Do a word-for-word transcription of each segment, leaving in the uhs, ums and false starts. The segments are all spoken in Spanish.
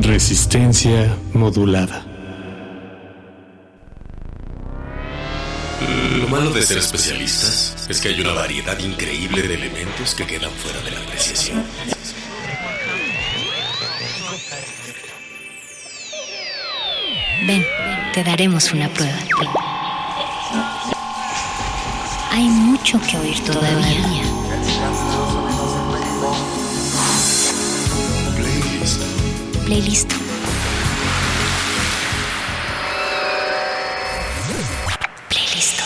Resistencia modulada. Lo malo de ser especialistas es que hay una variedad increíble de elementos que quedan fuera de la apreciación. Ven, te daremos una prueba. Hay mucho que oír todavía. Playlist. Playlist. Playlist.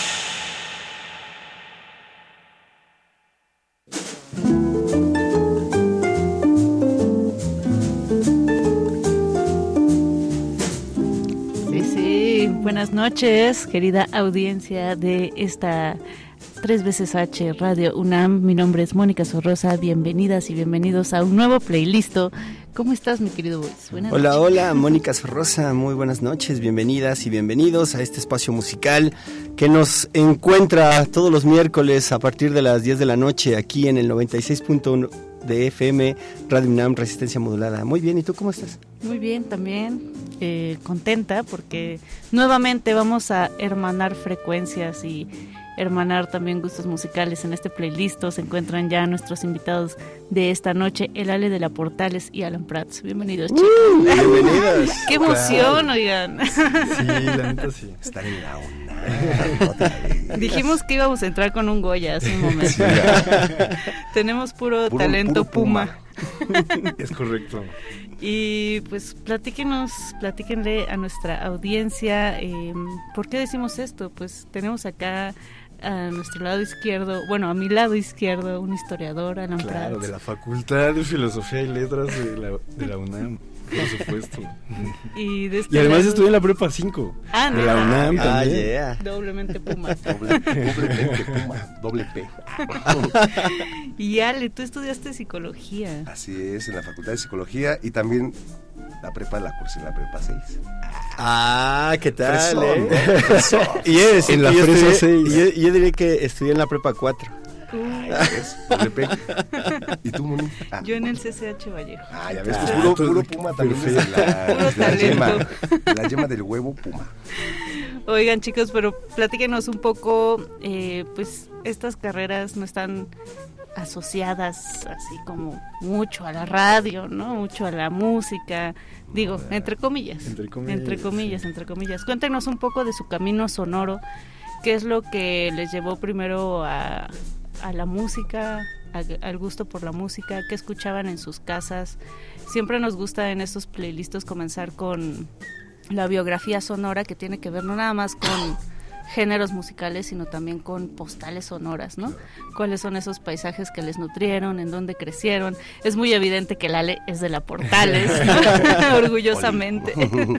Sí, sí. Buenas noches, querida audiencia de esta tres veces H Radio UNAM. Mi nombre es Mónica Sorrosa. Bienvenidas y bienvenidos a un nuevo playlist. ¿Cómo estás, mi querido Boys? Buenas hola, noches. Hola, Mónica Sorrosa. Muy buenas noches. Bienvenidas y bienvenidos a este espacio musical que nos encuentra todos los miércoles a partir de las diez de la noche aquí en el noventa y seis punto uno de F M, Radio UNAM, Resistencia Modulada. Muy bien, ¿y tú cómo estás? Muy bien, también eh, contenta porque nuevamente vamos a hermanar frecuencias y hermanar también gustos musicales en este playlist. Se encuentran ya nuestros invitados de esta noche, el Ale de la Portales y Alan Prats. Bienvenidos, chicos. Uh, bienvenidos. ¡Qué emoción, claro. Oigan! Sí, la neta sí. Estar en la UNAM. Dijimos que íbamos a entrar con un Goya hace un momento. Sí, tenemos puro, puro talento puro Puma. Puma. Es correcto. Y pues platíquenos, platíquenle a nuestra audiencia, eh, ¿por qué decimos esto? Pues tenemos acá a nuestro lado izquierdo, bueno, a mi lado izquierdo, un historiador, Alan Prats. Claro, de la Facultad de Filosofía y Letras de la, de la UNAM, por supuesto. Y, de este y además lado... estudié en la prepa cinco, ah, de la UNAM ah, también. Yeah. Doblemente Puma. Doble, doblemente Puma, doble P. Y Ale, tú estudiaste psicología. Así es, en la Facultad de Psicología y también la prepa la cursé en la prepa seis. Ah, ¿qué tal? Fresón, eh? Fresón. Y es en la yo, presa estudié, seis. yo, yo diría que estudié en la prepa cuatro. Ay, ¿ves? Doble P. ¿Y tú, Moni? Ah. Yo en el C C H Vallejo. Ah, ya ves, pues puro, puro Puma también desde la, desde la yema, la yema del huevo Puma. Oigan, chicos, pero platíquenos un poco, eh, pues estas carreras no están asociadas así como mucho a la radio, ¿no? Mucho a la música, digo, entre comillas, entre comillas, entre comillas, sí. entre comillas. Cuéntenos un poco de su camino sonoro, qué es lo que les llevó primero a, a la música, a, al gusto por la música, qué escuchaban en sus casas. Siempre nos gusta en estos playlists comenzar con la biografía sonora, que tiene que ver no nada más con géneros musicales, sino también con postales sonoras, ¿no? ¿Cuáles son esos paisajes que les nutrieron? ¿En dónde crecieron? Es muy evidente que el Ale es de la Portales, ¿no? Orgullosamente.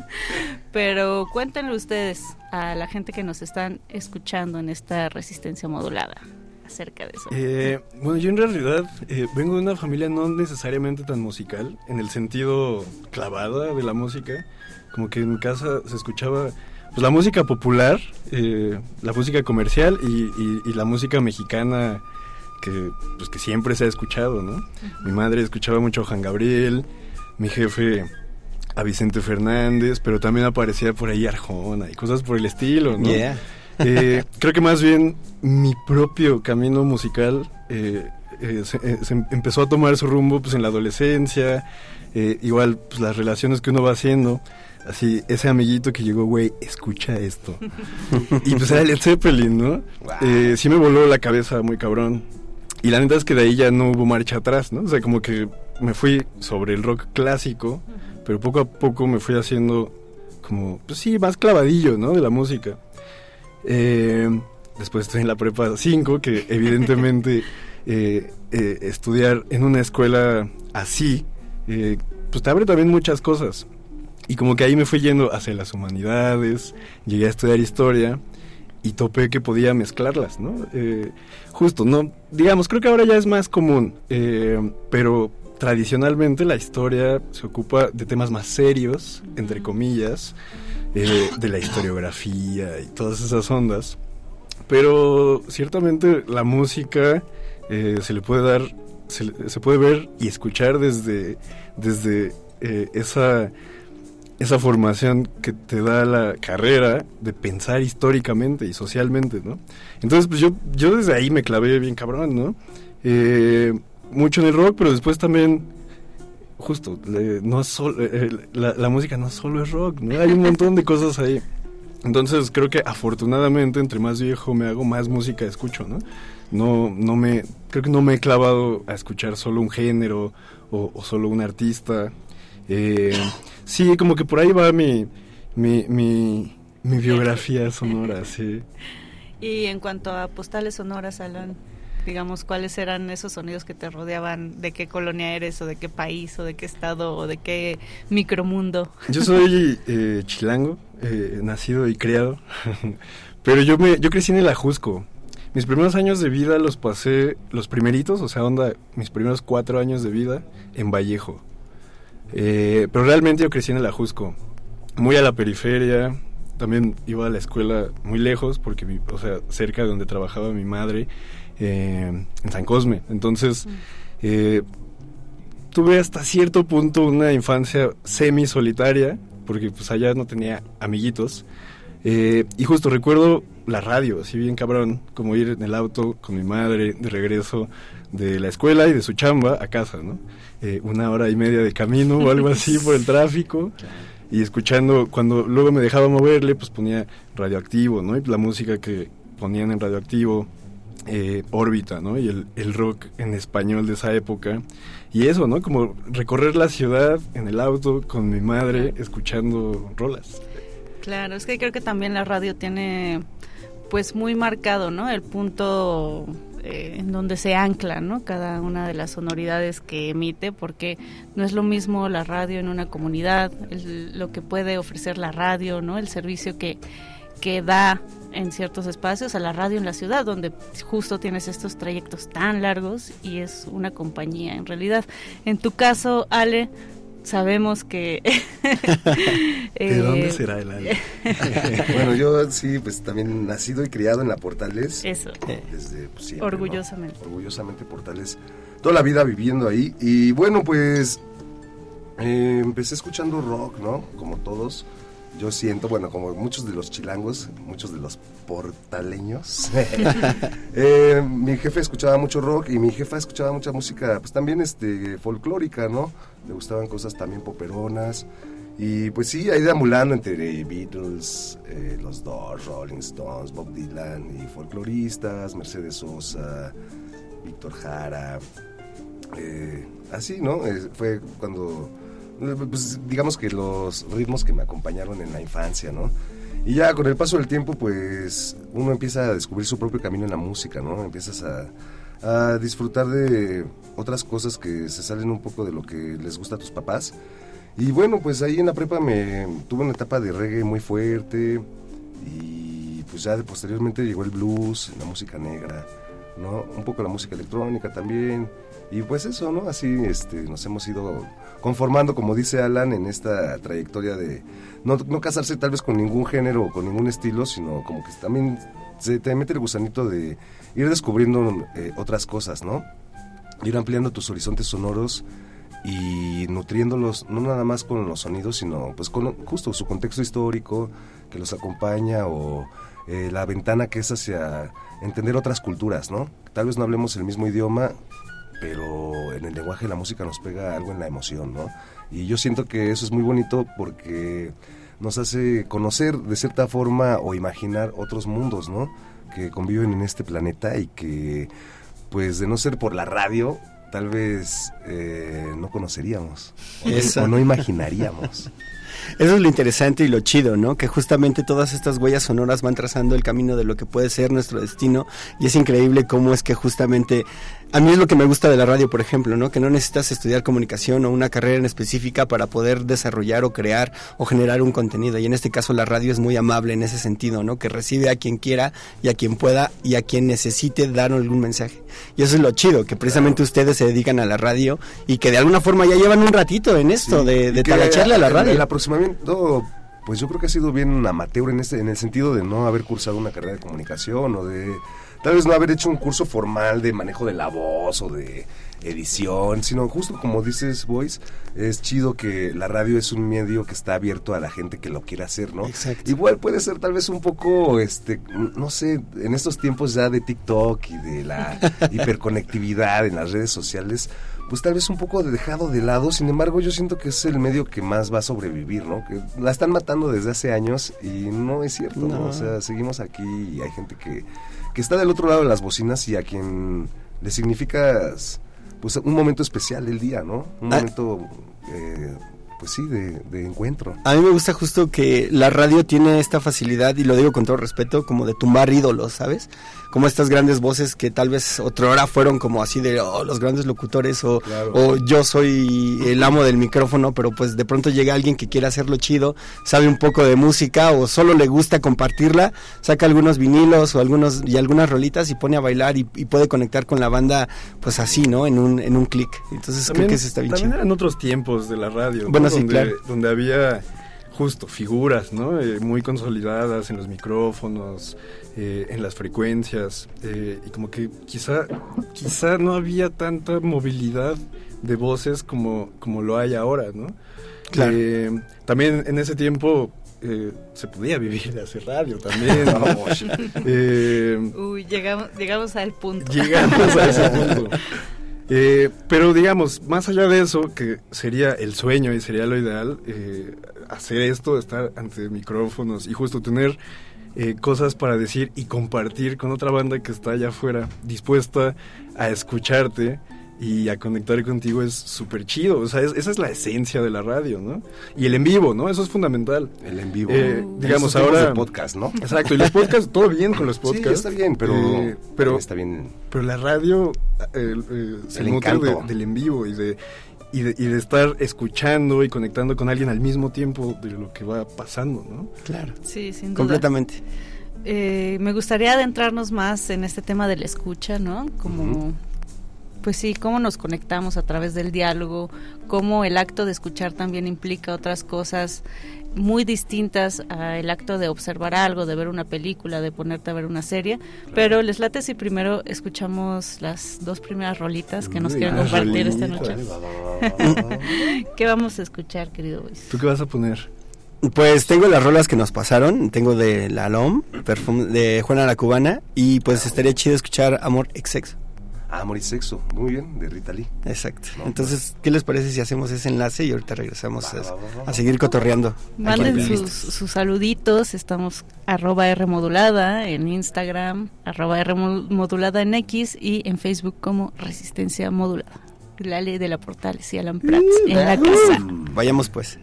Pero cuéntenle ustedes a la gente que nos están escuchando en esta resistencia modulada acerca de eso. Eh, bueno, yo en realidad eh, vengo de una familia no necesariamente tan musical, en el sentido clavada de la música, como que en mi casa se escuchaba pues la música popular, eh, la música comercial y, y, y la música mexicana que pues que siempre se ha escuchado, ¿no? Uh-huh. Mi madre escuchaba mucho a Juan Gabriel, mi jefe a Vicente Fernández, pero también aparecía por ahí Arjona y cosas por el estilo, ¿no? Yeah. Eh, creo que más bien mi propio camino musical eh, eh, se, eh, se empezó a tomar su rumbo pues en la adolescencia, eh, igual pues las relaciones que uno va haciendo. Así, ese amiguito que llegó, güey, escucha esto. Y pues era Led Zeppelin, ¿no? Wow. Eh, sí me voló la cabeza muy cabrón. Y la neta es que de ahí ya no hubo marcha atrás, ¿no? O sea, como que me fui sobre el rock clásico, pero poco a poco me fui haciendo como, pues sí, más clavadillo, ¿no? De la música. Eh, después estoy en la prepa cinco, que evidentemente eh, eh, estudiar en una escuela así, eh, pues te abre también muchas cosas. Y como que ahí me fui yendo hacia las humanidades, llegué a estudiar historia y topé que podía mezclarlas, ¿no? Eh, justo, ¿no? Digamos, creo que ahora ya es más común, eh, pero tradicionalmente la historia se ocupa de temas más serios, entre comillas, eh, de la historiografía y todas esas ondas. Pero ciertamente la música eh, se le puede dar, se, se puede ver y escuchar desde, desde eh, esa, esa formación que te da la carrera de pensar históricamente y socialmente, ¿no? Entonces, pues yo, yo desde ahí me clavé bien cabrón, ¿no? Eh, mucho en el rock, pero después también, justo, eh, no solo, eh, la, la música no solo es rock, ¿no? Hay un montón de cosas ahí. Entonces creo que afortunadamente entre más viejo me hago, más música escucho, ¿no? No, no me, creo que no me he clavado a escuchar solo un género o, o solo un artista. Eh, sí, como que por ahí va mi, mi, mi, mi biografía sonora, sí. Y en cuanto a postales sonoras, Alan, digamos, ¿cuáles eran esos sonidos que te rodeaban? ¿De qué colonia eres, o de qué país, o de qué estado, o de qué micromundo? Yo soy eh, chilango, eh, nacido y criado, pero yo me yo crecí en el Ajusco. Mis primeros años de vida los pasé, los primeritos, o sea, onda, mis primeros cuatro años de vida en Vallejo. Eh, pero realmente yo crecí en el Ajusco, muy a la periferia. También iba a la escuela muy lejos, porque, mi, o sea, cerca de donde trabajaba mi madre, eh, en San Cosme. Entonces, eh, tuve hasta cierto punto una infancia semi-solitaria, porque pues allá no tenía amiguitos. Eh, y justo recuerdo la radio, así bien cabrón, como ir en el auto con mi madre de regreso de la escuela y de su chamba a casa, ¿no? Eh, una hora y media de camino o algo así por el tráfico. Y escuchando, cuando luego me dejaba moverle, pues ponía Radioactivo, ¿no? Y la música que ponían en Radioactivo, eh, Órbita, ¿no? Y el, el rock en español de esa época. Y eso, ¿no? Como recorrer la ciudad en el auto con mi madre, escuchando rolas. Claro, es que creo que también la radio tiene, pues, muy marcado, ¿no? El punto eh, en donde se ancla, ¿no? Cada una de las sonoridades que emite, porque no es lo mismo la radio en una comunidad, el, lo que puede ofrecer la radio, ¿no? El servicio que, que da en ciertos espacios, a la radio en la ciudad, donde justo tienes estos trayectos tan largos y es una compañía en realidad. En tu caso, Ale, sabemos que... ¿De eh, dónde será el Ale? Bueno, yo sí, pues también nacido y criado en la Portales. Eso. Desde pues, siempre, orgullosamente. ¿no? Orgullosamente Portales. Toda la vida viviendo ahí. Y bueno, pues eh, empecé escuchando rock, ¿no? Como todos. Yo siento, bueno, como muchos de los chilangos, muchos de los portaleños. eh, mi jefe escuchaba mucho rock y mi jefa escuchaba mucha música, pues también este folclórica, ¿no? Le gustaban cosas también poperonas. Y pues sí, ahí deambulando entre Beatles, eh, los Doors, Rolling Stones, Bob Dylan y folcloristas, Mercedes Sosa, Víctor Jara. Eh, así, ¿no? Eh, fue cuando... pues digamos que los ritmos que me acompañaron en la infancia, ¿no? Y ya con el paso del tiempo, pues uno empieza a descubrir su propio camino en la música, ¿no? Empiezas a, a disfrutar de otras cosas que se salen un poco de lo que les gusta a tus papás. Y bueno, pues ahí en la prepa me tuve una etapa de reggae muy fuerte y pues ya posteriormente llegó el blues, la música negra, ¿no? Un poco la música electrónica también. Y pues eso, ¿no? Así este, nos hemos ido conformando, como dice Alan, en esta trayectoria de no, no casarse tal vez con ningún género o con ningún estilo, sino como que también se te mete el gusanito de ir descubriendo eh, otras cosas, ¿no? Ir ampliando tus horizontes sonoros y nutriéndolos no nada más con los sonidos, sino pues con justo su contexto histórico que los acompaña o eh, la ventana que es hacia entender otras culturas, ¿no? Tal vez no hablemos el mismo idioma, pero en el lenguaje de la música nos pega algo en la emoción, ¿no? Y yo siento que eso es muy bonito porque nos hace conocer de cierta forma o imaginar otros mundos, ¿no? Que conviven en este planeta y que, pues, de no ser por la radio, tal vez eh, no conoceríamos o, o no imaginaríamos. Eso es lo interesante y lo chido, ¿no? Que justamente todas estas huellas sonoras van trazando el camino de lo que puede ser nuestro destino, y es increíble cómo es que justamente... A mí es lo que me gusta de la radio, por ejemplo, ¿no? Que no necesitas estudiar comunicación o una carrera en específica para poder desarrollar o crear o generar un contenido, y en este caso la radio es muy amable en ese sentido, ¿no? Que recibe a quien quiera y a quien pueda y a quien necesite dar algún mensaje. Y eso es lo chido, que precisamente ustedes se dedican a la radio y que de alguna forma ya llevan un ratito en esto, sí, de, de talacharle a la radio. El aproximamiento, pues yo creo que ha sido bien amateur en este, en el sentido de no haber cursado una carrera de comunicación o de tal vez no haber hecho un curso formal de manejo de la voz o de edición, sino justo como dices, Boys, es chido que la radio es un medio que está abierto a la gente que lo quiere hacer, ¿no? Exacto. Igual puede ser tal vez un poco, este, no sé, en estos tiempos ya de TikTok y de la hiperconectividad en las redes sociales, pues tal vez un poco dejado de lado. Sin embargo, yo siento que es el medio que más va a sobrevivir, ¿no? Que la están matando desde hace años y no es cierto, ¿no? No. O sea, seguimos aquí y hay gente que, que está del otro lado de las bocinas y a quien le significas pues un momento especial el día, ¿no? Un Ah. momento, eh, pues sí, de, de encuentro. A mí me gusta justo que la radio tiene esta facilidad, y lo digo con todo respeto, como de tumbar ídolos, ¿sabes? Como estas grandes voces que tal vez otrora fueron como así de, oh, los grandes locutores, o, Claro. o yo soy el amo del micrófono, pero pues de pronto llega alguien que quiere hacerlo chido, sabe un poco de música, o solo le gusta compartirla, saca algunos vinilos o algunos y algunas rolitas y pone a bailar y, y puede conectar con la banda, pues así, ¿no? En un, en un clic. Entonces También, creo que eso está bien también chido. eran otros tiempos de la radio, ¿no? Bueno, sí, donde, claro. donde había justo figuras, ¿no? Eh, muy consolidadas en los micrófonos, eh, en las frecuencias, eh, y como que quizá, quizá no había tanta movilidad de voces como, como lo hay ahora, ¿no? Claro. Eh, también en ese tiempo eh, se podía vivir de hacer radio también, ¿no? eh, Uy, llegamos, llegamos al punto. Llegamos a ese punto. Eh, pero digamos, más allá de eso, que sería el sueño y sería lo ideal, eh, hacer esto, estar ante micrófonos y justo tener eh, cosas para decir y compartir con otra banda que está allá afuera, dispuesta a escucharte y a conectar contigo, es súper chido. O sea, es, esa es la esencia de la radio, ¿no? Y el en vivo, ¿no? Eso es fundamental. El en vivo. Eh, En digamos, estos tiempos ahora... de podcast, ¿no? Exacto, y los podcasts, todo bien con los podcasts. Sí, está bien, pero, eh, pero está bien. Pero la radio eh, eh, se El nutre encanto. de- del en vivo y de, y, de, y de estar escuchando y conectando con alguien al mismo tiempo de lo que va pasando, ¿no? Claro, Sí, sin duda. completamente. Eh, me gustaría adentrarnos más en este tema de la escucha, ¿no? Como, Ujú. pues sí, cómo nos conectamos a través del diálogo, cómo el acto de escuchar también implica otras cosas muy distintas al acto de observar algo, de ver una película, de ponerte a ver una serie. Pero les late si primero escuchamos las dos primeras rolitas que nos Uy, quieren las compartir esta rolitas. noche. ¿Qué vamos a escuchar, querido Boys? ¿Tú qué vas a poner? Pues tengo las rolas que nos pasaron, tengo de La Lom, perfume, de Juana la Cubana, y pues estaría chido escuchar Amor ex Sexo. Amor y sexo, muy bien, de Rita Lee. Exacto. No, Entonces, ¿qué les parece si hacemos ese enlace y ahorita regresamos Va, va, va, a, va. a seguir cotorreando? Manden aquí en sus, Playlistas? sus saluditos, estamos arroba R modulada en Instagram, arroba R modulada en X y en Facebook como Resistencia Modulada. Lale de la Portales y Alan Prats en la casa. Vayamos pues.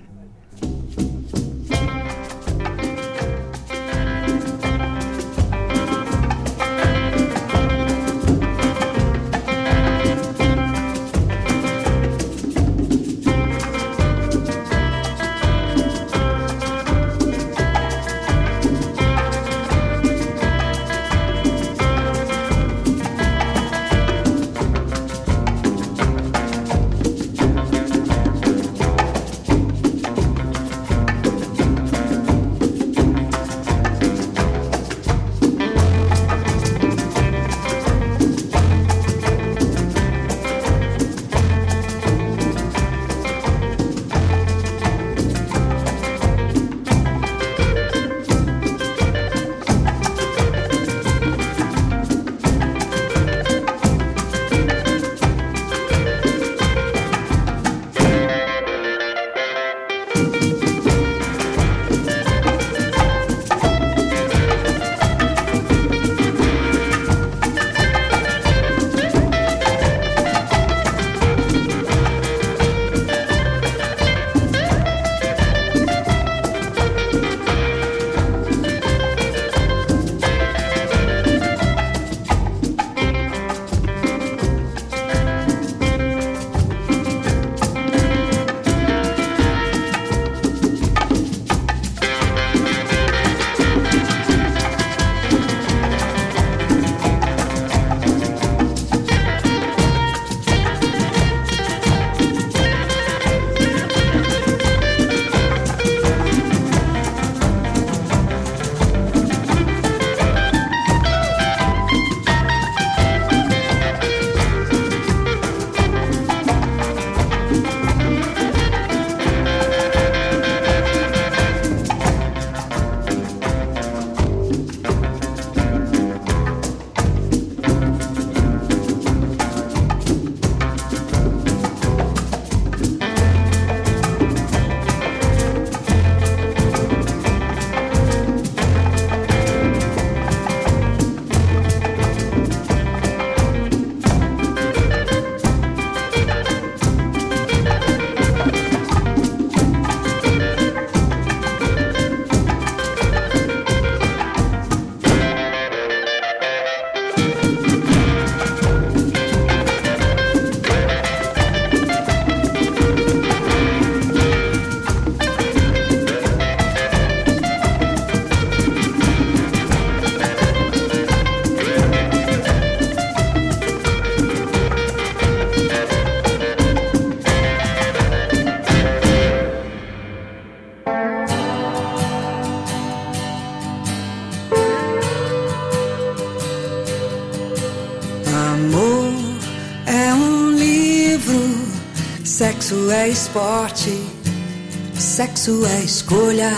Sexo é esporte, sexo é escolha,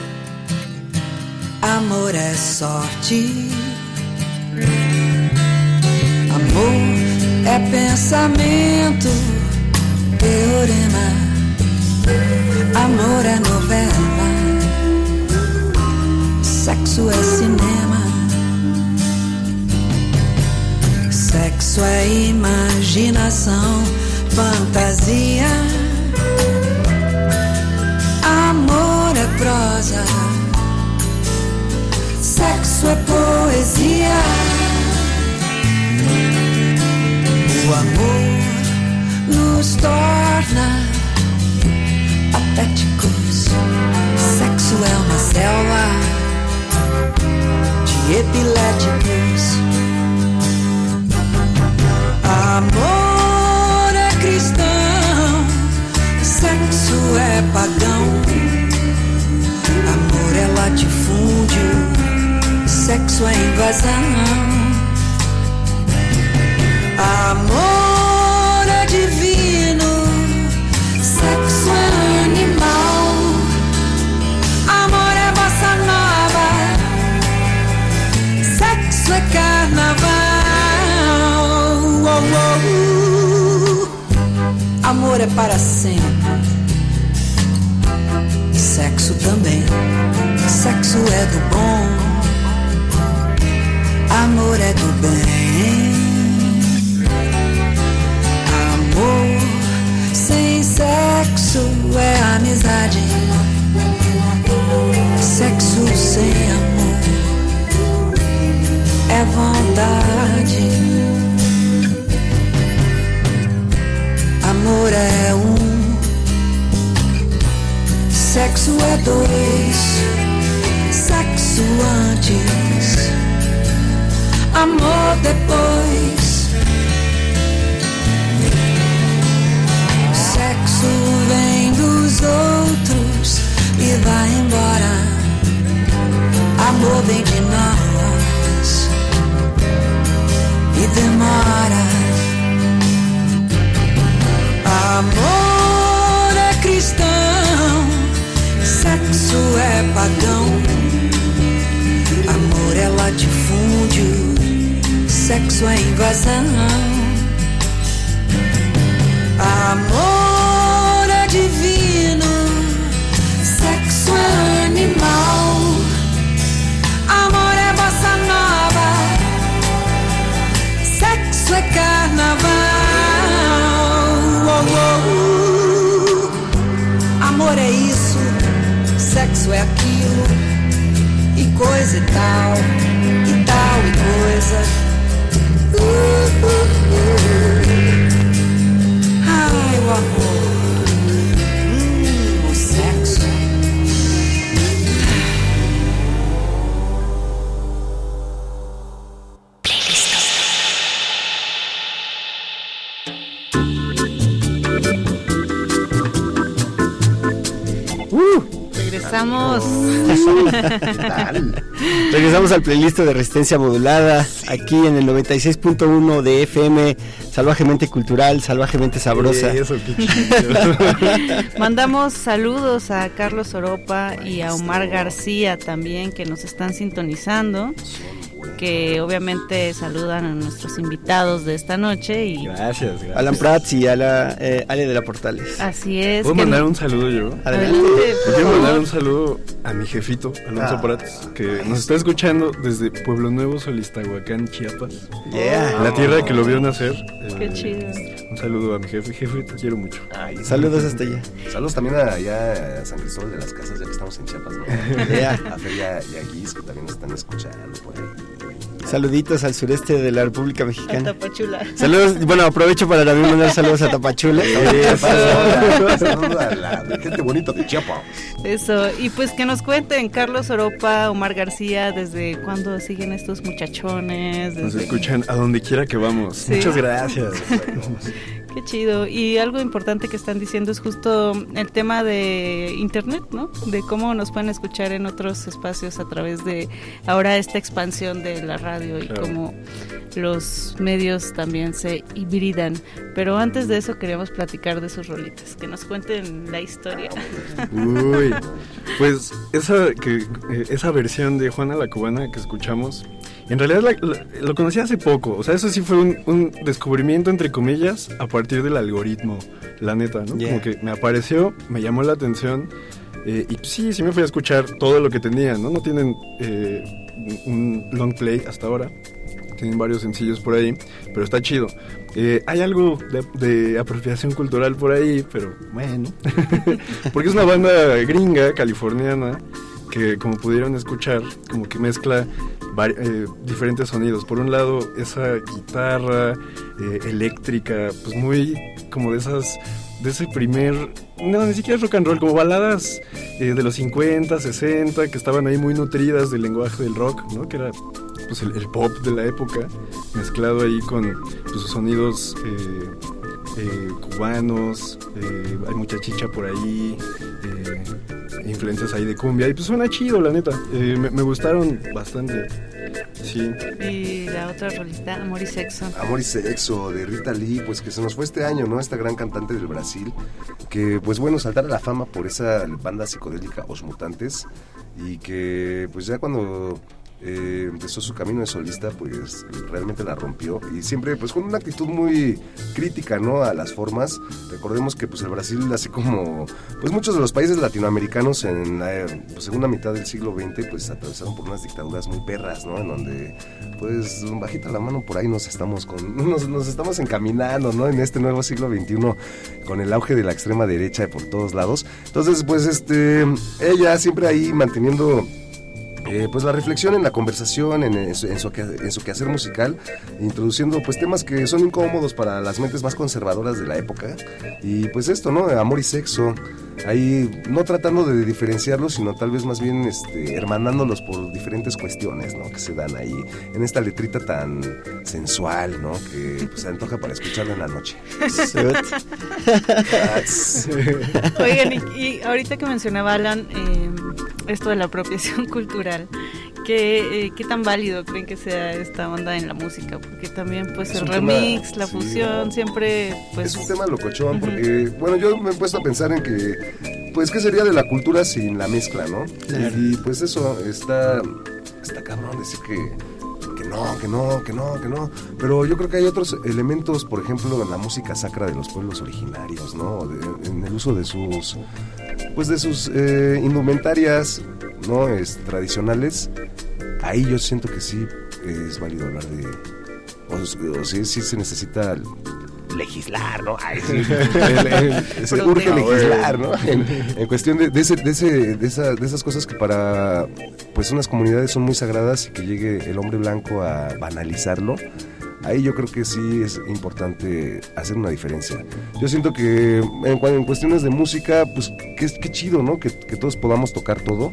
amor é sorte. Amor é pensamento, teorema, amor é novela, sexo é cinema, sexo é imaginação, fantasia, amor é prosa, sexo é poesia. O amor nos torna patéticos. Sexo é uma selva de epiléticos. Amor é cristão, sexo é pagão. Amor é latifúndio, sexo é invasão. Amor é divino, sexo é animal. Amor é bossa nova, sexo é carnaval. Oh, oh, oh. Amor é para sempre, sexo também. Sexo é do bom, amor é do bem. Sem sexo é amizade, sexo sem amor é vontade. Amor é um, sexo é dois, sexo antes, amor depois. Sexo vem dos outros e vai embora. Amor vem de nós e demora. Amor é cristão, sexo é pagão. Amor é latifúndio, sexo é invasão. Amor é divino, sexo é animal. Amor é bossa nova, sexo é carnaval. Oh, oh, oh. Amor é isso, sexo é aquilo, e coisa e tal, e tal e coisa. Uh, uh, uh. Ai, o amor, hum, o sexo. Uh, regresamos. Regresamos al playlist de Resistencia Modulada, aquí en el noventa y seis punto uno de F M, salvajemente cultural, salvajemente sabrosa. Eso, qué chido. Mandamos saludos a Carlos Oropa y a Omar García también, que nos están sintonizando, que obviamente saludan a nuestros invitados de esta noche. Y Gracias, gracias. Alan Prats y a la, eh, Ale de la Portales. así es. ¿Puedo que mandar no- un saludo yo? Adelante. Yo quiero mandar un saludo a mi jefito, Alonso Ah. Prats, que nos está escuchando desde Pueblo Nuevo, Solistahuacán, Chiapas. Yeah. La tierra que lo vio nacer. Qué Eh, chido. Un saludo a mi jefe. Jefe, te quiero mucho. Ay, Saludos hasta allá. Saludos también a, allá a San Cristóbal de las Casas, ya que estamos en Chiapas, ¿no? Yeah. A Fer y a, y a Guis, que también nos están escuchando por ahí. Saluditos al sureste de la República A Mexicana. Tapachula. Saludos, bueno, aprovecho para también mandar saludos a Tapachula. Saludos a la gente bonita de Chiapas. Eso, y pues que nos cuenten Carlos Oropa, Omar García, desde cuándo siguen estos muchachones. Nos Desde... escuchan a donde quiera que vamos. Sí. Muchas gracias. Qué Qué chido. Y algo importante que están diciendo es justo el tema de internet, ¿no? De cómo nos pueden escuchar en otros espacios a través de ahora esta expansión de la radio y claro. cómo los medios también se hibridan. Pero antes de eso queríamos platicar de sus rolitas, que nos cuenten la historia. Uy, pues esa, que, esa versión de Juana la Cubana que escuchamos, en realidad la, la, lo conocí hace poco, o sea, eso sí fue un, un descubrimiento entre comillas a partir del algoritmo, la neta, ¿no? Yeah. Como que me apareció, me llamó la atención eh, y sí, sí me fui a escuchar todo lo que tenían, ¿no? No tienen eh, un long play hasta ahora, tienen varios sencillos por ahí, pero está chido. Eh, hay algo de, de apropiación cultural por ahí, pero bueno, porque es una banda gringa, californiana, que como pudieron escuchar, como que mezcla vari- eh, diferentes sonidos. Por un lado, esa guitarra eh, eléctrica, pues muy como de esas, de ese primer, no, ni siquiera es rock and roll, como baladas eh, de los cincuenta, sesenta, que estaban ahí muy nutridas del lenguaje del rock, ¿no? Que era pues el, el pop de la época, mezclado ahí con pues, sus sonidos eh, eh, cubanos, eh, hay mucha chicha por ahí, eh, influencias ahí de cumbia, y pues suena chido, la neta, eh, me, me gustaron bastante, sí. Y la otra rolita, Amor y Sexo. Amor y Sexo, de Rita Lee, pues que se nos fue este año, ¿no? Esta gran cantante del Brasil, que pues bueno, saltar a la fama por esa banda psicodélica Os Mutantes, y que pues ya cuando... Eh, empezó su camino de solista, pues realmente la rompió y siempre pues con una actitud muy crítica, ¿no? A las formas. Recordemos que pues el Brasil, así como pues muchos de los países latinoamericanos en la pues, segunda mitad del siglo veinte, pues atravesaron por unas dictaduras muy perras, ¿no? En donde pues bajita la mano por ahí nos estamos con nos, nos estamos encaminando, ¿no? En este nuevo siglo veintiuno con el auge de la extrema derecha por todos lados. Entonces pues este ella siempre ahí manteniendo Eh, pues la reflexión en la conversación, en, en, su, en, su, en su quehacer musical, introduciendo pues temas que son incómodos para las mentes más conservadoras de la época, y pues esto, ¿no? Amor y sexo, ahí no tratando de diferenciarlos, sino tal vez más bien este, hermanándolos por diferentes cuestiones, ¿no? Que se dan ahí en esta letrita tan sensual, ¿no? Que pues, se antoja para escucharla en la noche. Oigan, y, y ahorita que mencionaba Alan eh, esto de la apropiación cultural, ¿qué, eh, ¿qué tan válido creen que sea esta onda en la música? Porque también pues es el remix, tema, la fusión, sí, siempre pues... Es un tema locochón, uh-huh. porque bueno, yo me he puesto a pensar en que pues qué sería de la cultura sin la mezcla, ¿no? Claro. Y, y pues eso, está, está cabrón decir que que no, que no, que no, que no, pero yo creo que hay otros elementos, por ejemplo, en la música sacra de los pueblos originarios, ¿no? De, en el uso de sus, pues de sus eh, indumentarias, ¿no? Es, tradicionales, ahí yo siento que sí es válido hablar de, o, o sí, sí se necesita legislar, ¿no? Ay, sí, el, el, se urge legislar, ¿no? En, en cuestión de, de, ese, de, ese, de, esa, de esas cosas que para pues unas comunidades son muy sagradas y que llegue el hombre blanco a banalizarlo, ahí yo creo que sí es importante hacer una diferencia. Yo siento que en, en cuestiones de música, pues qué, qué chido, ¿no? Que, que todos podamos tocar todo.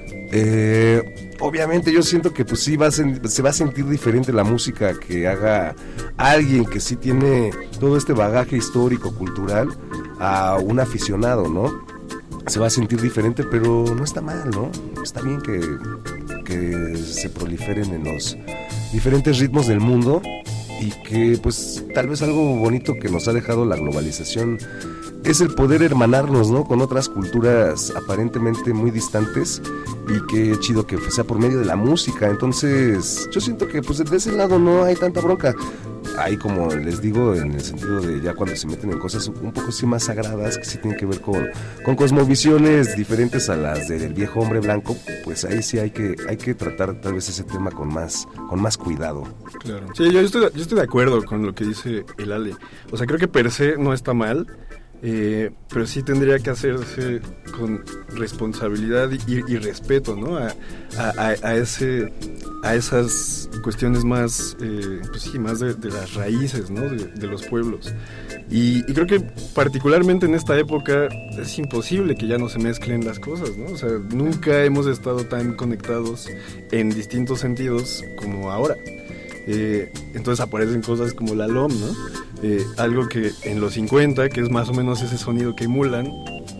Eh, obviamente yo siento que pues sí va a sen- se va a sentir diferente la música que haga alguien que sí tiene todo este bagaje histórico, cultural, a un aficionado, ¿no? Se va a sentir diferente, pero no está mal, ¿no? Está bien que, que se proliferen en los diferentes ritmos del mundo y que pues tal vez algo bonito que nos ha dejado la globalización es el poder hermanarnos, ¿no? Con otras culturas aparentemente muy distantes, y qué chido que sea por medio de la música. Entonces yo siento que pues de ese lado no hay tanta bronca. Hay, como les digo, en el sentido de ya cuando se meten en cosas un poco sí más sagradas, que sí tienen que ver con, con cosmovisiones diferentes a las del viejo hombre blanco, pues ahí sí hay que hay que tratar tal vez ese tema con más con más cuidado. Claro. Sí, yo estoy, yo estoy de acuerdo con lo que dice el Ale. O sea, creo que per se no está mal, eh, pero sí tendría que hacerse con responsabilidad y, y respeto, ¿no? A, a, a ese a esas cuestiones más, eh, pues sí, más de, de las raíces, ¿no? De, de los pueblos. Y, y creo que particularmente en esta época es imposible que ya no se mezclen las cosas, ¿no? O sea, nunca hemos estado tan conectados en distintos sentidos como ahora. Eh, entonces aparecen cosas como la L O M, ¿no? Eh, algo que en los cincuenta, que es más o menos ese sonido que emulan,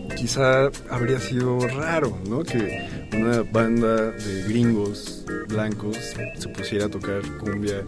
quizá habría sido raro, ¿no? Que una banda de gringos blancos se pusiera a tocar cumbia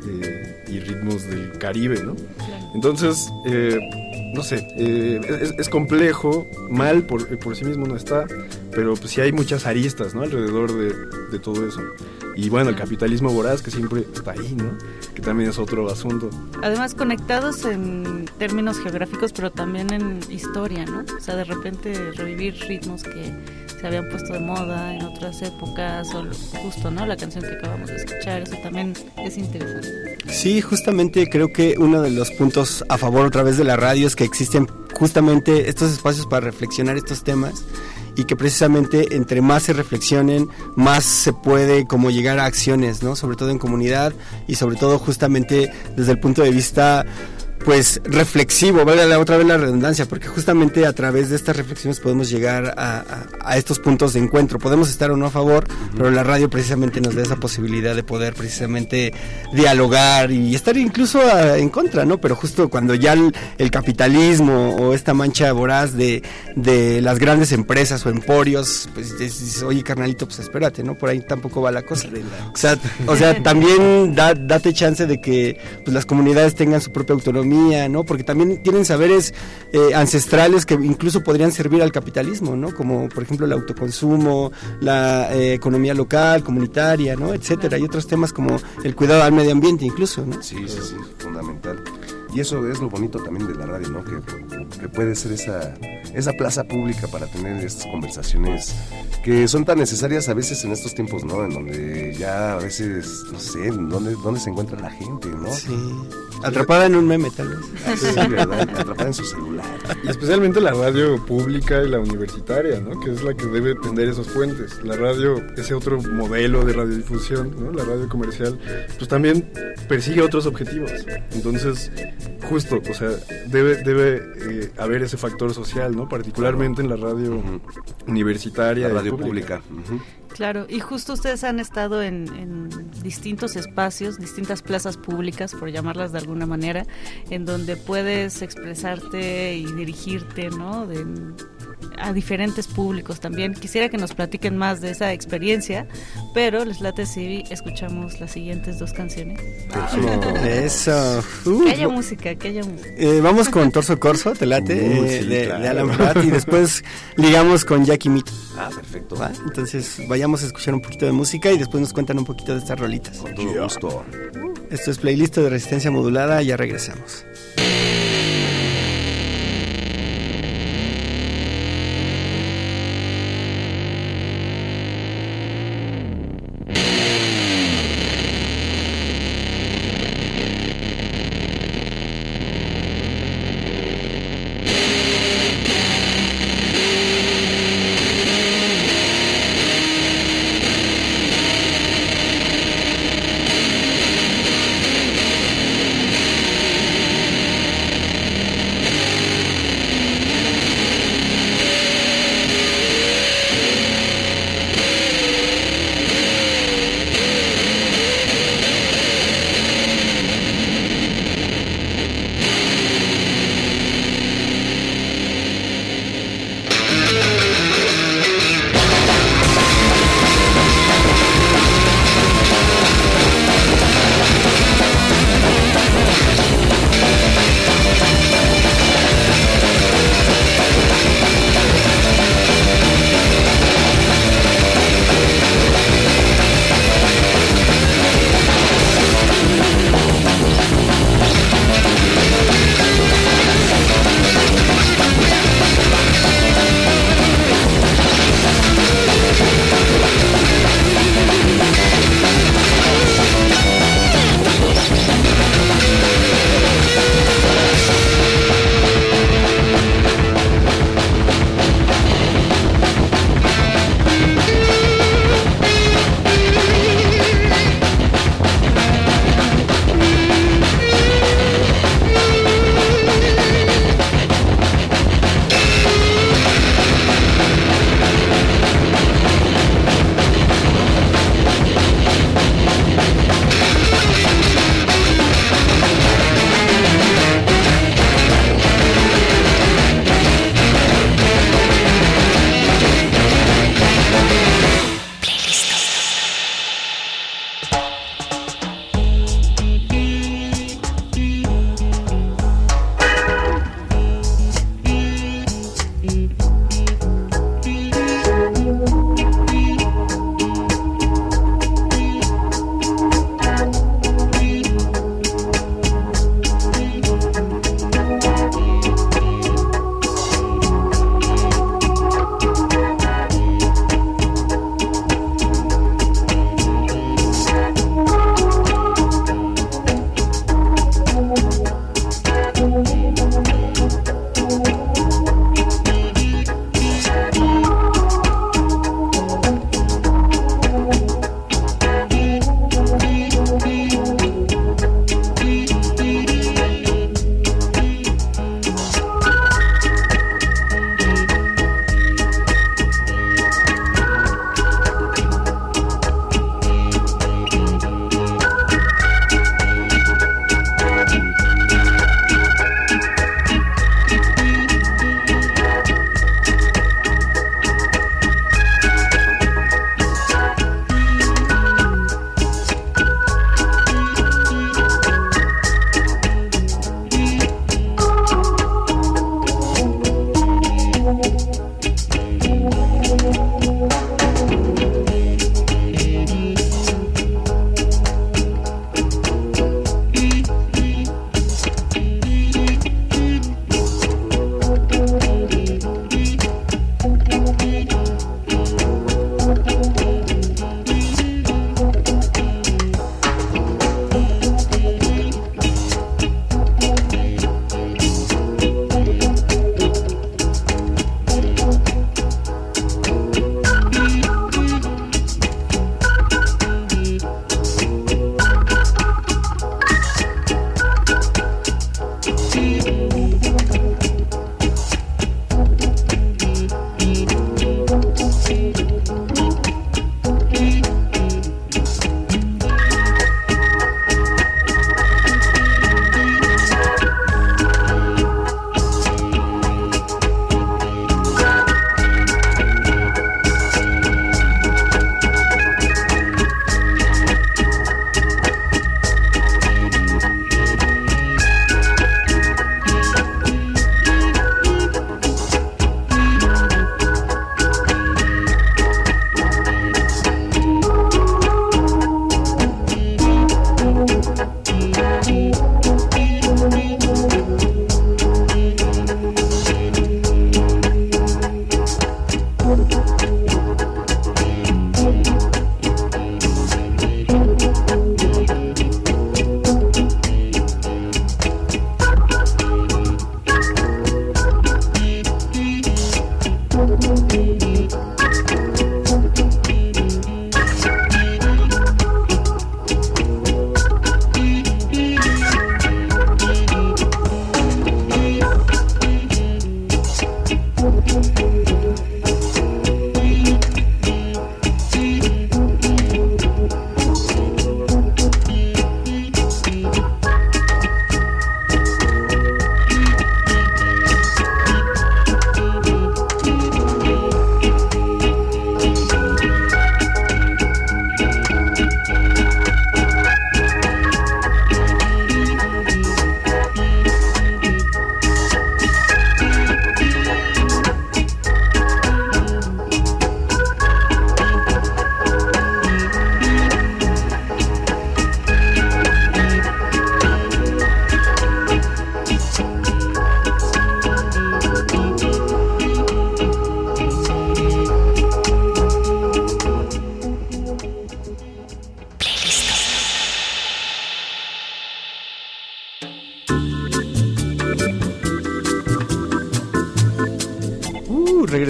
eh, y ritmos del Caribe, ¿no? Entonces, eh, no sé, eh, es, es complejo, mal por, por sí mismo no está, pero pues sí hay muchas aristas, ¿no? Alrededor de, de todo eso. Y bueno, el capitalismo voraz que siempre está ahí, ¿no? Que también es otro asunto. Además, conectados en términos geográficos, pero también en historia, ¿no? O sea, de repente revivir ritmos que se habían puesto de moda en otras épocas, o justo, ¿no? La canción que acabamos de escuchar, eso también es interesante. Sí, justamente creo que uno de los puntos a favor otra vez de la radio es que existen justamente estos espacios para reflexionar estos temas, y que precisamente entre más se reflexionen, más se puede como llegar a acciones, ¿no? Sobre todo en comunidad y sobre todo justamente desde el punto de vista pues reflexivo, vale la otra vez la redundancia, porque justamente a través de estas reflexiones podemos llegar a, a, a estos puntos de encuentro. Podemos estar o no a favor, uh-huh. pero la radio precisamente nos da esa posibilidad de poder precisamente dialogar y estar incluso a, en contra, ¿no? Pero justo cuando ya el, el capitalismo o esta mancha voraz de, de las grandes empresas o emporios, pues dices, oye carnalito, pues espérate, ¿no? Por ahí tampoco va la cosa. O sea, o sea también da, date chance de que pues, las comunidades tengan su propia autonomía, ¿no? Porque también tienen saberes eh, ancestrales que incluso podrían servir al capitalismo, ¿no? Como por ejemplo el autoconsumo, la eh, economía local, comunitaria, ¿no? Etcétera, y otros temas como el cuidado al medio ambiente incluso, ¿no? Sí, sí, sí, fundamental. Y eso es lo bonito también de la radio, ¿no? Que, que puede ser esa, esa plaza pública para tener estas conversaciones que son tan necesarias a veces en estos tiempos, ¿no? En donde ya a veces, no sé, ¿dónde, dónde se encuentra la gente, ¿no? Sí. Atrapada en un meme, tal vez. Sí, ¿verdad? Atrapada en su celular. Y especialmente la radio pública y la universitaria, ¿no? Que es la que debe tender esos puentes. La radio, ese otro modelo de radiodifusión, ¿no? La radio comercial, pues también persigue otros objetivos. Entonces, justo, o sea, debe, debe eh, haber ese factor social, ¿no? Particularmente en la radio uh-huh. universitaria. La radio pública. pública. Uh-huh. Claro, y justo ustedes han estado en, en distintos espacios, distintas plazas públicas, por llamarlas de alguna manera, en donde puedes expresarte y dirigirte, ¿no? De, a diferentes públicos también. Quisiera que nos platiquen más de esa experiencia, pero les late si escuchamos las siguientes dos canciones. Eso. Uh, que haya música, que haya música. Eh, vamos con Torso Corso, te late, uh, eh, sí, de, claro. de Alan Pratt, y después ligamos con Jackie Mito. Ah, perfecto. ¿Va? Entonces vayamos a escuchar un poquito de música y después nos cuentan un poquito de estas rolitas. Con todo yeah. gusto. Esto es Playlist de Resistencia Modulada, ya regresamos.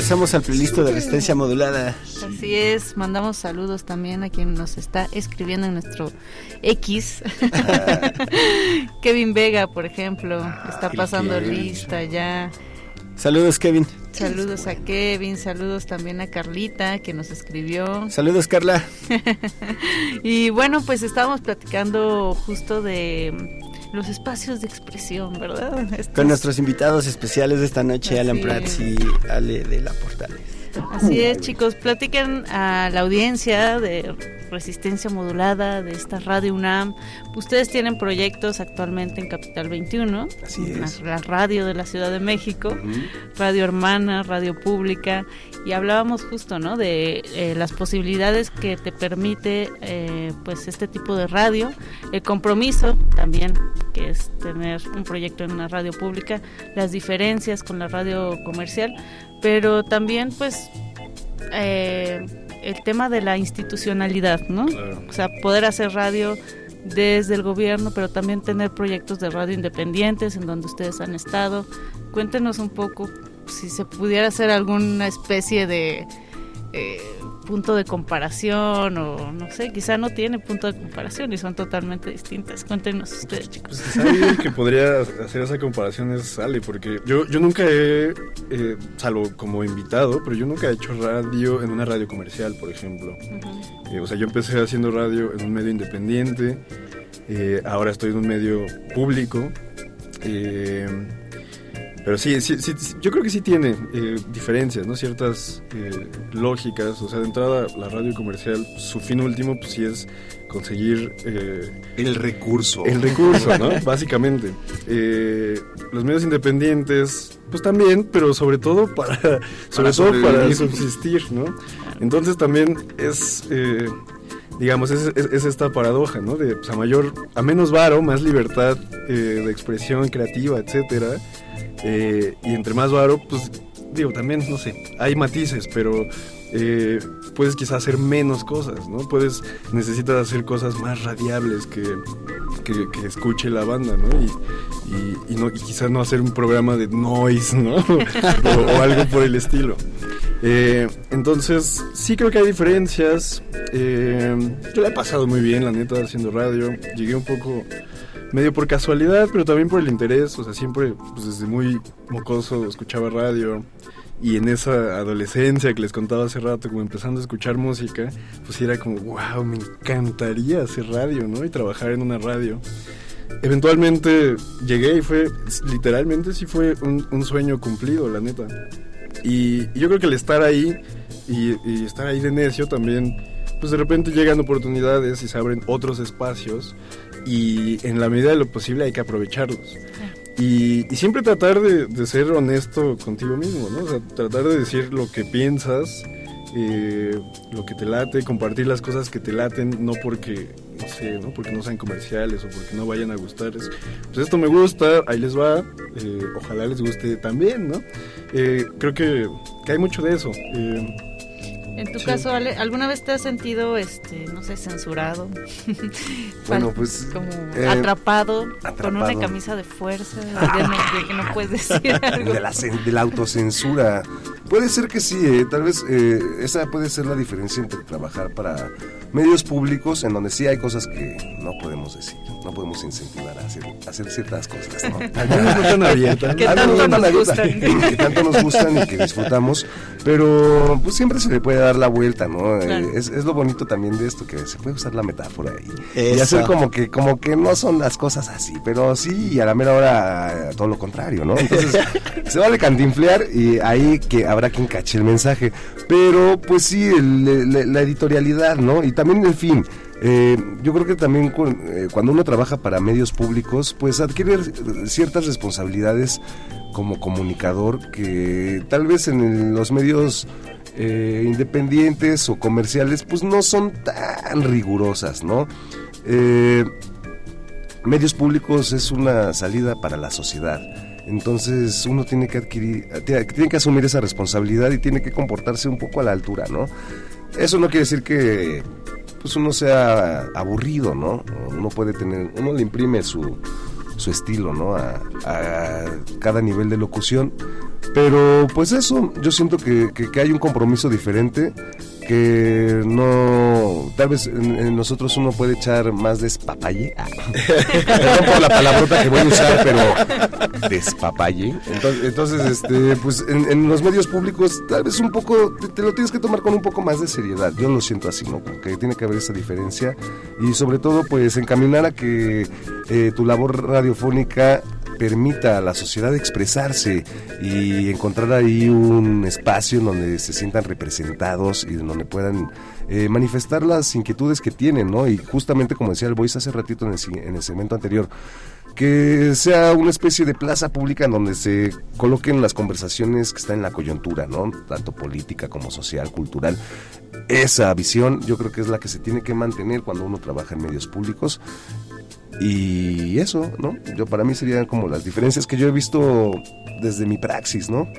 Regresamos al playlist de Resistencia Modulada. Así es, mandamos saludos también a quien nos está escribiendo en nuestro X. Kevin Vega, por ejemplo, está pasando lista ya. Saludos, Kevin. Saludos a Kevin, saludos también a Carlita, que nos escribió. Saludos, Carla. Y bueno, pues estábamos platicando justo de los espacios de expresión, ¿verdad? Estos... Con nuestros invitados especiales de esta noche, Así Alan Prats y Ale de la Portales. Así es, chicos, platiquen a la audiencia de Resistencia Modulada, de esta Radio UNAM. Ustedes tienen proyectos actualmente en Capital veintiuno, Así es. La, la radio de la Ciudad de México, Uh-huh. Radio Hermana, Radio Pública, y hablábamos justo, ¿no?, de eh, las posibilidades que te permite eh, pues este tipo de radio, el compromiso también, que es tener un proyecto en una radio pública, las diferencias con la radio comercial, pero también pues eh, el tema de la institucionalidad, ¿no? Claro. O sea, poder hacer radio desde el gobierno, pero también tener proyectos de radio independientes en donde ustedes han estado. Cuéntenos un poco si se pudiera hacer alguna especie de eh, punto de comparación, o no sé, quizá no tiene punto de comparación y son totalmente distintas. Cuéntenos ustedes, chicos. Pues quizá el que podría hacer esa comparación es Ale, porque yo, yo nunca he, eh, salvo como invitado, pero yo nunca he hecho radio en una radio comercial, por ejemplo. Uh-huh. Eh, o sea, yo empecé haciendo radio en un medio independiente, eh, ahora estoy en un medio público, eh, pero sí, sí, sí, yo creo que sí tiene eh, diferencias, ¿no? Ciertas eh, lógicas. O sea, de entrada, la radio comercial, su fin último, pues sí es conseguir... Eh, el recurso. El recurso, ¿no? Básicamente. Eh, los medios independientes, pues también, pero sobre todo para, sobre para todo para subsistir, ¿no? Entonces también es... Eh, digamos, es, es, es esta paradoja, ¿no? De pues, a mayor, a menos varo, más libertad eh, de expresión creativa, etcétera. Eh, y entre más varo, pues digo, también, no sé, hay matices, pero eh, puedes quizás hacer menos cosas, ¿no? Puedes, necesitas hacer cosas más radiables que, que, que escuche la banda, ¿no? Y, y, y, no, y quizás no hacer un programa de noise, ¿no? o, o algo por el estilo. Eh, entonces, sí creo que hay diferencias. Eh, yo la he pasado muy bien, la neta, haciendo radio. Llegué un poco... medio por casualidad, pero también por el interés. O sea, siempre, pues desde muy mocoso escuchaba radio. Y en esa adolescencia que les contaba hace rato, como empezando a escuchar música, pues era como, wow, me encantaría hacer radio, ¿no? Y trabajar en una radio. Eventualmente llegué y fue, literalmente sí fue un, un sueño cumplido, la neta. Y, y yo creo que el estar ahí y, y estar ahí de necio también, pues de repente llegan oportunidades y se abren otros espacios. Y en la medida de lo posible hay que aprovecharlos. Y, y siempre tratar de, de ser honesto contigo mismo, ¿no? O sea, tratar de decir lo que piensas, eh, lo que te late, compartir las cosas que te laten, no porque, no sé, ¿no? Porque no sean comerciales o porque no vayan a gustar. Es, pues esto me gusta, ahí les va, eh, ojalá les guste también, ¿no? Eh, creo que, que hay mucho de eso. Eh, En tu sí. caso, Ale, ¿alguna vez te has sentido, este, no sé, censurado? Bueno, pues... Como eh, atrapado, atrapado con una camisa de fuerza, de, de que no puedes decir algo. De la, de la autocensura. Puede ser que sí, eh, tal vez eh, esa puede ser la diferencia entre trabajar para medios públicos, en donde sí hay cosas que no podemos decir, no podemos incentivar a hacer, a hacer ciertas cosas, ¿no? Algunos no tan abiertas. Que Algunos tanto no tan nos abiertas, gustan. que tanto nos gustan y que disfrutamos, pero pues siempre se le puede dar la vuelta, ¿no? Claro. Eh, es, es lo bonito también de esto, que se puede usar la metáfora y, y Eso. hacer como que, como que no son las cosas así, pero sí, y a la mera hora todo lo contrario, ¿no? Entonces se vale cantinflear y ahí que habrá quien cache el mensaje, pero pues sí, el, el, la editorialidad, ¿no? Y también, en fin, eh, yo creo que también con, eh, cuando uno trabaja para medios públicos, pues adquiere ciertas responsabilidades como comunicador que tal vez en el, los medios eh, independientes o comerciales pues no son tan rigurosas, ¿no? Eh, medios públicos es una salida para la sociedad. Entonces uno tiene que adquirir, tiene que asumir esa responsabilidad y tiene que comportarse un poco a la altura, ¿no? Eso no quiere decir que pues uno sea aburrido, ¿no? Uno puede tener, uno le imprime su, su estilo, ¿no? A, a cada nivel de locución, Pero pues eso, yo siento que, que, que hay un compromiso diferente, que no, tal vez en, en nosotros uno puede echar más despapalle, ah. Perdón por la palabrota que voy a usar, pero despapalle. Entonces, entonces este, pues en, en los medios públicos tal vez un poco, te, te lo tienes que tomar con un poco más de seriedad, yo lo siento así, ¿no? Porque tiene que haber esa diferencia y sobre todo pues encaminar a que eh, tu labor radiofónica permita a la sociedad expresarse y encontrar ahí un espacio en donde se sientan representados y donde puedan eh, manifestar las inquietudes que tienen, ¿no? Y justamente como decía el Boys hace ratito en el, en el segmento anterior, que sea una especie de plaza pública en donde se coloquen las conversaciones que están en la coyuntura, ¿no? Tanto política como social, cultural. Esa visión yo creo que es la que se tiene que mantener cuando uno trabaja en medios públicos. Y eso, ¿no? Yo para mí serían como las diferencias que yo he visto desde mi praxis, ¿no?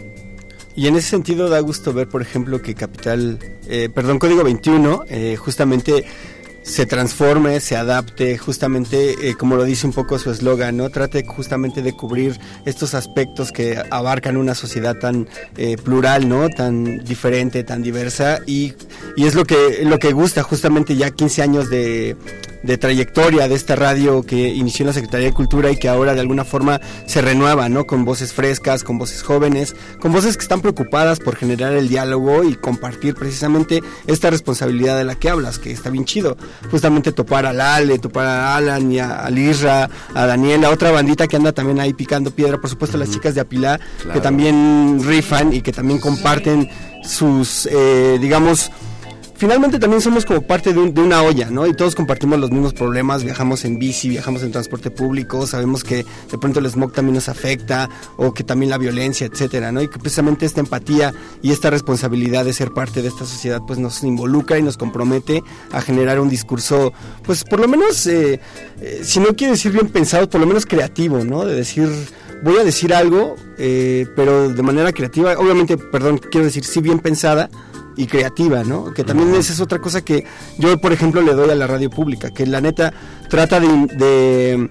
Y en ese sentido da gusto ver, por ejemplo, que Capital, eh, perdón, Código veintiuno, eh, justamente se transforme, se adapte, justamente, eh, como lo dice un poco su eslogan, ¿no? Trate justamente de cubrir estos aspectos que abarcan una sociedad tan eh, plural, ¿no? Tan diferente, tan diversa, y, y es lo que, lo que gusta justamente ya quince años de... de trayectoria de esta radio que inició en la Secretaría de Cultura y que ahora de alguna forma se renueva, ¿no? Con voces frescas, con voces jóvenes, con voces que están preocupadas por generar el diálogo y compartir precisamente esta responsabilidad de la que hablas, que está bien chido. Justamente topar a Lale, topar a Alan y a, a Lirra, a Daniela, otra bandita que anda también ahí picando piedra, por supuesto, uh-huh. Las chicas de Apilá, claro, que también rifan y que también comparten sus, eh, digamos... Finalmente también somos como parte de, un, de una olla, ¿no? Y todos compartimos los mismos problemas, viajamos en bici, viajamos en transporte público, sabemos que de pronto el smog también nos afecta, o que también la violencia, etcétera, ¿no? Y que precisamente esta empatía y esta responsabilidad de ser parte de esta sociedad, pues nos involucra y nos compromete a generar un discurso, pues por lo menos, eh, eh, si no quiero decir bien pensado, por lo menos creativo, ¿no? De decir... voy a decir algo, eh, pero de manera creativa, obviamente, perdón, quiero decir sí bien pensada y creativa, ¿no? Que también esa es otra cosa que yo, por ejemplo, le doy a la radio pública, que la neta trata de, de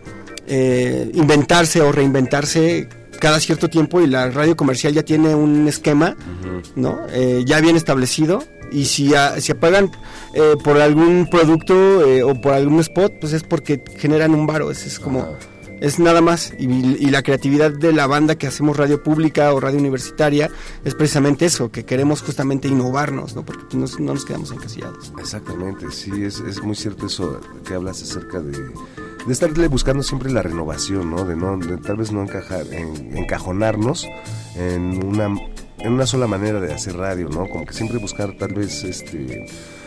eh, inventarse o reinventarse cada cierto tiempo, y la radio comercial ya tiene un esquema, ¿no? Eh, ya bien establecido, y si, a, si apagan eh, por algún producto eh, o por algún spot, pues es porque generan un varo, ese es como... Ajá. Es nada más, y, y la creatividad de la banda que hacemos radio pública o radio universitaria es precisamente eso, que queremos justamente innovarnos, ¿no? Porque no, no nos quedamos encasillados. Exactamente, sí, es, es muy cierto eso que hablas acerca de, de estarle buscando siempre la renovación, ¿no? De no, de tal vez no encajar, en, encajonarnos en una, en una sola manera de hacer radio, ¿no? Como que siempre buscar tal vez este...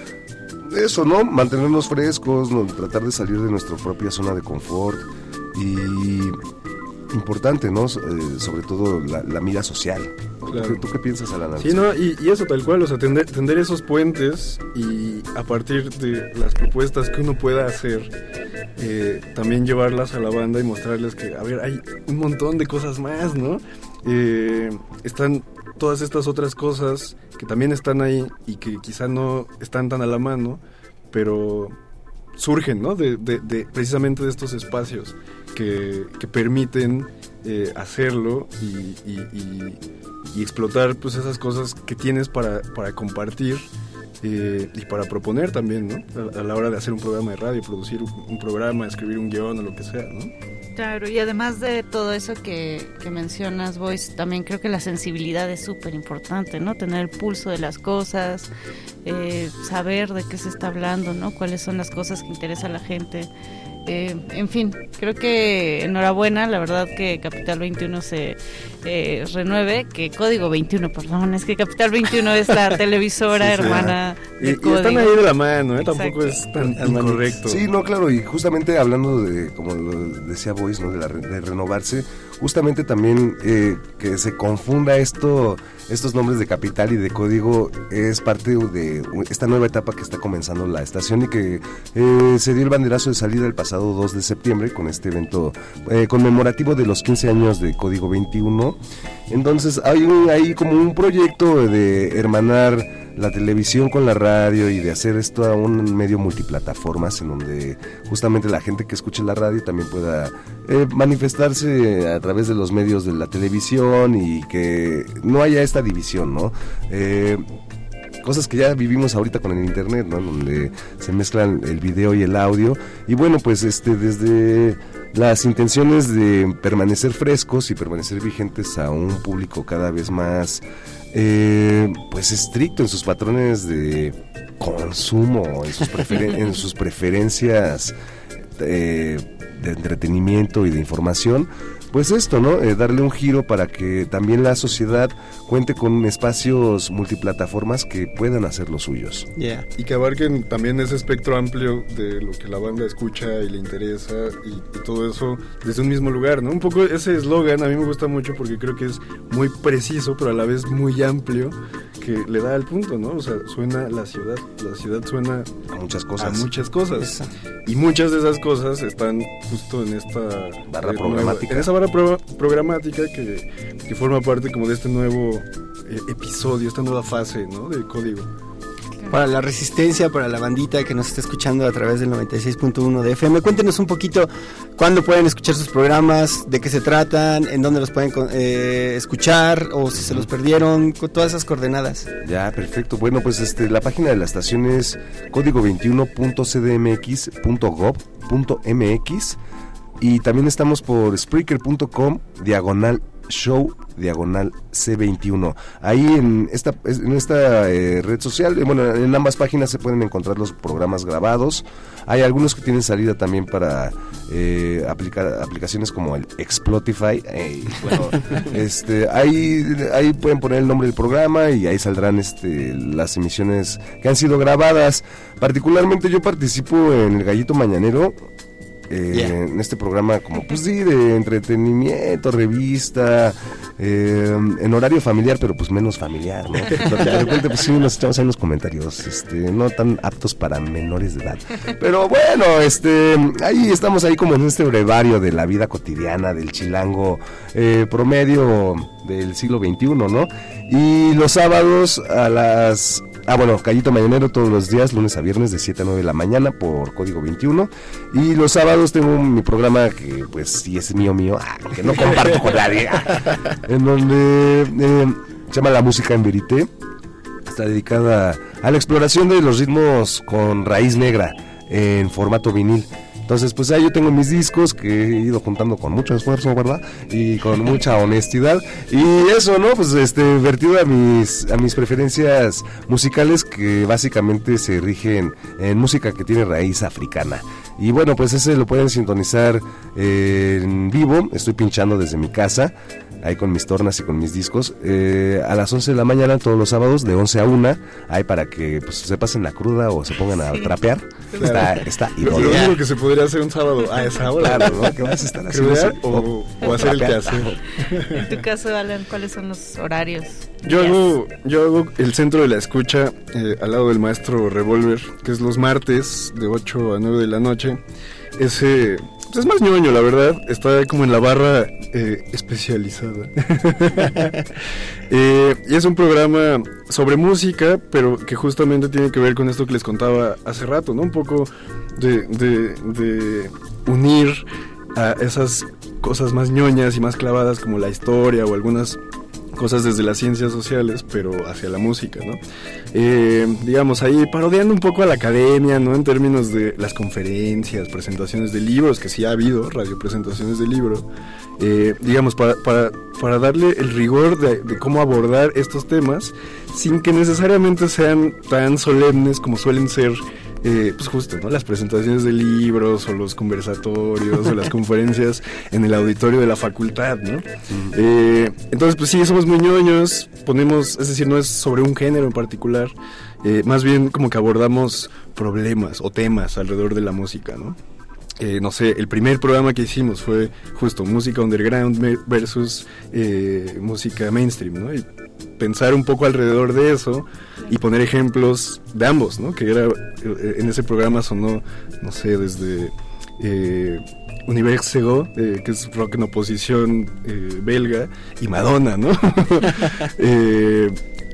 eso, ¿no? Mantenernos frescos, ¿no? Tratar de salir de nuestra propia zona de confort. Y importante, ¿no? Eh, sobre todo la, la mira social. Claro. ¿Tú, ¿Tú qué piensas, Alana? Sí, ¿no? Y, y eso tal cual, o sea, tender, tender esos puentes y a partir de las propuestas que uno pueda hacer, eh, también llevarlas a la banda y mostrarles que, a ver, hay un montón de cosas más, ¿no? Eh, están todas estas otras cosas que también están ahí y que quizá no están tan a la mano, pero surgen, ¿no? De, de, de precisamente de estos espacios que, que permiten eh, hacerlo y, y, y, y explotar pues esas cosas que tienes para, para compartir eh, y para proponer también, ¿no? A, a la hora de hacer un programa de radio, producir un, un programa, escribir un guión o lo que sea, ¿no? Claro, y además de todo eso que, que mencionas, Boys, también creo que la sensibilidad es súper importante, ¿no? Tener el pulso de las cosas, eh, saber de qué se está hablando, ¿no? Cuáles son las cosas que interesa a la gente. Eh, en fin, creo que enhorabuena, la verdad que Capital veintiuno se eh, renueve, que Código veintiuno, perdón, es que Capital veintiuno es la televisora sí, hermana sí. de y, Código. Y están ahí de la mano, ¿eh? Tampoco es tan incorrecto. Sí, no, claro, y justamente hablando de, como lo decía Boys, ¿no? De, la, de renovarse, justamente también eh, que se confunda esto, estos nombres de Capital y de Código, es parte de esta nueva etapa que está comenzando la estación y que eh, se dio el banderazo de salida el pasado dos de septiembre con este evento eh, conmemorativo de los quince años de Código veintiuno. Entonces hay, un, hay como un proyecto de hermanar la televisión con la radio y de hacer esto a un medio multiplataformas en donde justamente la gente que escuche la radio también pueda eh, manifestarse a través de los medios de la televisión y que no haya esta división, ¿no? Eh, cosas que ya vivimos ahorita con el internet, ¿no? Donde se mezclan el video y el audio y bueno, pues este desde las intenciones de permanecer frescos y permanecer vigentes a un público cada vez más eh, pues estricto en sus patrones de consumo, en sus, preferen- en sus preferencias eh, de entretenimiento y de información, pues esto, ¿no? Eh, darle un giro para que también la sociedad cuente con espacios multiplataformas que puedan hacer los suyos. Yeah. Y que abarquen también ese espectro amplio de lo que la banda escucha y le interesa y, y todo eso desde un mismo lugar, ¿no? Un poco ese eslogan a mí me gusta mucho porque creo que es muy preciso, pero a la vez muy amplio, que le da al punto, ¿no? O sea, suena la ciudad, la ciudad suena A muchas cosas. a muchas cosas. Esa. Y muchas de esas cosas están justo en esta Barra eh, programática. nueva- en esa barra pro- programática que, que forma parte como de este nuevo eh, episodio, esta nueva fase, ¿no? De código. Para la resistencia, para la bandita que nos está escuchando a través del noventa y seis punto uno de F M, cuéntenos un poquito cuándo pueden escuchar sus programas, de qué se tratan, en dónde los pueden eh, escuchar o si se los perdieron, con todas esas coordenadas. Ya, perfecto. Bueno, pues este la página de la estación es código veintiuno punto c d m x punto gov punto m x y también estamos por spreaker punto com diagonal show diagonal C veintiuno. Ahí en esta en esta eh, red social, eh, bueno, en ambas páginas se pueden encontrar los programas grabados. Hay algunos que tienen salida también para eh, aplicar aplicaciones como el Explotify. Eh, bueno, este, ahí ahí pueden poner el nombre del programa y ahí saldrán este las emisiones que han sido grabadas. Particularmente yo participo en el Gallito Mañanero. Eh, yeah. En este programa como pues sí de entretenimiento, revista, eh, en horario familiar, pero pues menos familiar, ¿no? De repente pues sí nos echamos ahí unos comentarios este, no tan aptos para menores de edad, pero bueno, este ahí estamos ahí como en este brevario de la vida cotidiana del chilango eh, promedio del siglo veintiuno, ¿no? Y los sábados a las Ah, bueno, Gallito Mañanero todos los días, lunes a viernes de siete a nueve de la mañana por código veintiuno. Y los sábados tengo mi programa que pues sí es mío mío, ah, que no comparto con nadie, ah, en donde eh, se llama La Música en Verité. Está dedicada a la exploración de los ritmos con raíz negra en formato vinil. Entonces, pues ahí yo tengo mis discos que he ido juntando con mucho esfuerzo, ¿verdad? Y con mucha honestidad. Y eso, ¿no? Pues este, vertido a mis, a mis preferencias musicales que básicamente se rigen en música que tiene raíz africana. Y bueno, pues ese lo pueden sintonizar eh, en vivo. Estoy pinchando desde mi casa, ahí con mis tornas y con mis discos, eh, a las once de la mañana todos los sábados, de once a una, ahí para que pues, se pasen la cruda o se pongan a sí. trapear. Claro. Está, está idóneo. Lo único que se podría hacer un sábado a esa hora. Claro, ¿no? ¿Qué vas a estar haciendo? O, o, o hacer el quehacer. En tu caso, Alan, ¿cuáles son los horarios? Yo hago, yo hago el centro de la escucha eh, al lado del maestro Revolver, que es los martes de ocho a nueve de la noche. Ese... Pues es más ñoño, la verdad. Está como en la barra eh, especializada. eh, y es un programa sobre música, pero que justamente tiene que ver con esto que les contaba hace rato, ¿no? Un poco de, de, de unir a esas cosas más ñoñas y más clavadas como la historia o algunas cosas desde las ciencias sociales, pero hacia la música, ¿no? Eh, digamos, ahí parodiando un poco a la academia, ¿no? En términos de las conferencias, presentaciones de libros, que sí ha habido radio presentaciones de libro, eh, digamos, para, para, para darle el rigor de, de cómo abordar estos temas, sin que necesariamente sean tan solemnes como suelen ser, Eh, pues justo, ¿no? Las presentaciones de libros o los conversatorios o las conferencias en el auditorio de la facultad, ¿no? Uh-huh. Eh, entonces, pues sí, somos muy ñoños, ponemos, es decir, no es sobre un género en particular, eh, más bien como que abordamos problemas o temas alrededor de la música, ¿no? Eh, no sé, el primer programa que hicimos fue justo música underground versus eh, música mainstream, ¿no? Y pensar un poco alrededor de eso y poner ejemplos de ambos, ¿no? Que era, en ese programa sonó, no sé, desde eh, Universego, eh, que es rock en oposición eh, belga, y Madonna, ¿no? eh,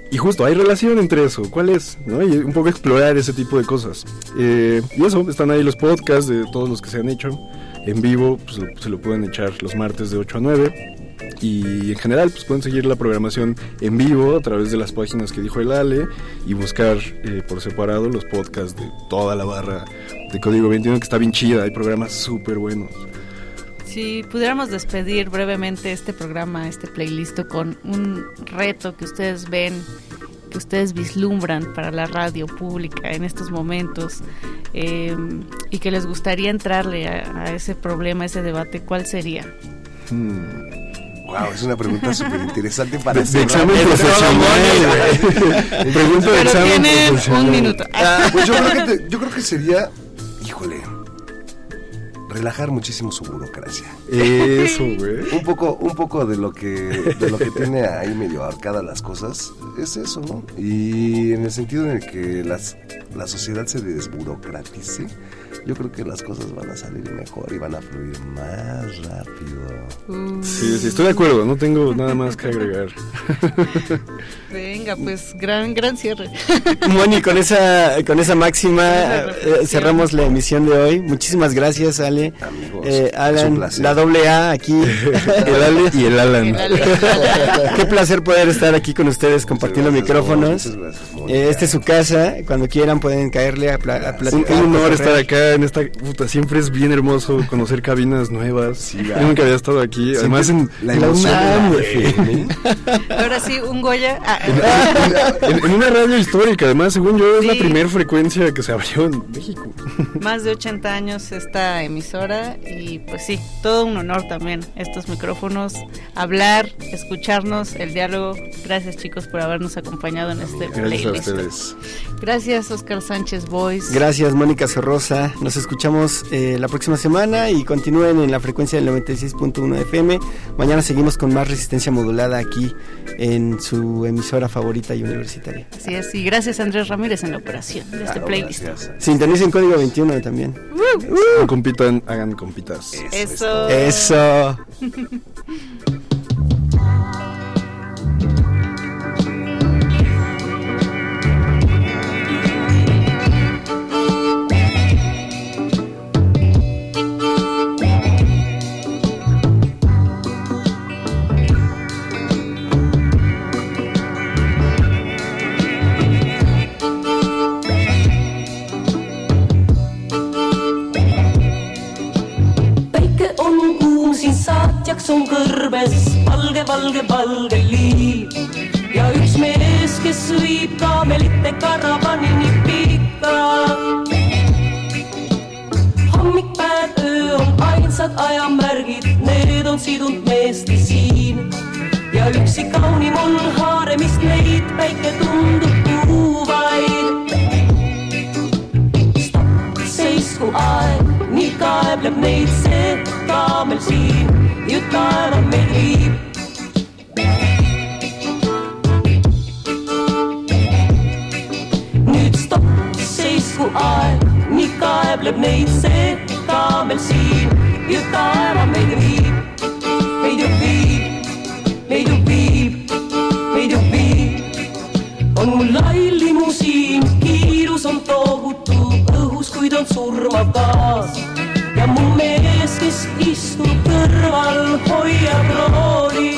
y justo, hay relación entre eso, ¿cuál es? ¿No? Y un poco explorar ese tipo de cosas. Eh, y eso, están ahí los podcasts de todos los que se han hecho en vivo, pues lo, se lo pueden echar los martes de ocho a nueve. Y en general pues pueden seguir la programación en vivo a través de las páginas que dijo el Ale y buscar eh, por separado los podcasts de toda la barra de Código veintiuno, que está bien chida, hay programas súper buenos. Si pudiéramos despedir brevemente este programa, este playlist con un reto que ustedes ven, que ustedes vislumbran para la radio pública en estos momentos, eh, y que les gustaría entrarle a, a ese problema, a ese debate, ¿cuál sería? Hmm. Wow, es una pregunta súper interesante para de, de examen profesional. Pregunta de examen tiene profesional. Un minuto. Ah, pues yo creo que te, yo creo que sería, híjole, relajar muchísimo su burocracia. Eso, güey. Un poco, un poco de lo que, de lo que tiene ahí medio arcadas las cosas, es eso, ¿no? Y en el sentido en el que las, la sociedad se desburocratice, yo creo que las cosas van a salir mejor y van a fluir más rápido. Uh. Sí, sí, estoy de acuerdo, no tengo nada más que agregar. Venga, pues gran gran cierre. Moni, con esa con esa máxima eh, cerramos la emisión de hoy. Muchísimas gracias, Ale. Amigos, eh, Alan, es un la doble A aquí. El Ale y el Alan. El Ale. Qué placer poder estar aquí con ustedes compartiendo Muchas gracias, micrófonos. Muchas gracias, Mónica. Eh, esta es su casa, cuando quieran pueden caerle a, pla- a Un, platicar. un honor a estar acá en esta puta, siempre es bien hermoso conocer cabinas nuevas. Sí, Yo va. nunca había estado aquí, además en la la emoción UNAM, de la güey. F M. Ahora sí, un Goya. Ah, en, en una radio histórica, además, según yo, es Sí. la primera frecuencia que se abrió en México. más de ochenta años esta emisora y pues sí, todo un honor también estos micrófonos, hablar, escucharnos, el diálogo. Gracias, chicos, por habernos acompañado en este Gracias a playlist. ustedes. Gracias, Oscar Sánchez Boys. Gracias, Mónica Sorrosa. Nos escuchamos eh, la próxima semana y continúen en la frecuencia del noventa y seis punto uno F M. Mañana seguimos con más resistencia modulada aquí en su emisora favorita y universitaria. Así es, y gracias a Andrés Ramírez en la operación de este Claro, playlist. gracias. Sintonicen Código veintiuno también. No compitan, hagan compitas. Eso. Eso. Jakson kõrbes valge, valge, valge liiv ja üks mees, kes viib kaamelite karavanini pikka. Hommikpäev, öö on ainsad ajamärgid, need on sidunud meesti siin ja üksi kaunim on haaremist neid, päike tundub kuuvaid. Stopp, seisku aeg, nii kaebleb neid see kaamel siin. Ju taeva meil viib. Nüüd stopp, seisku aeg, nii kaebleb neid see kaamel siin. Ju taeva meil viib, meid ju viib, meid ju viib, meid ju viib. On mul lai limusiin, kiirus on tohutu õhus, kuid on surmav gaas. Ja mu mees, kes istub kõrval, hoiab rooli.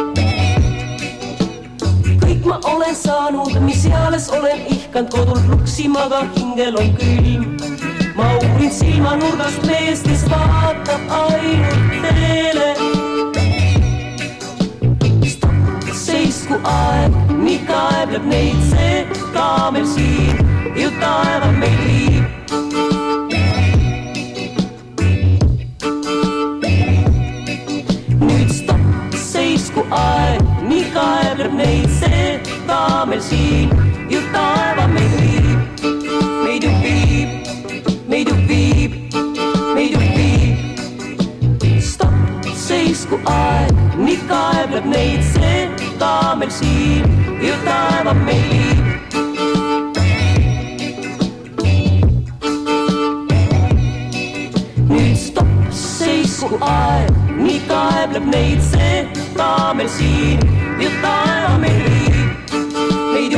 Kõik ma olen saanud, mis eales olen ihkand kodul ruksima, aga hingel on külm. Ma uurin silmanurgast meest, kes vaatab ainult teele. Stopp, seisku aeg, nii kaebleb neid see kaamel siin. Ju taeva meil viib. Seisku aeg, nii kaebleb neid see kaamel siin. Ju taeva meid viib, meid ju viib, meid ju viib, meid ju viib. Stopp, seisku aeg, nii kaebleb neid see kaamel siin. Ju taeva meid viib. Nüüd stopp, seisku aeg, nii kaebleb neid see kaamel siin. Ju taeva meil viib, meid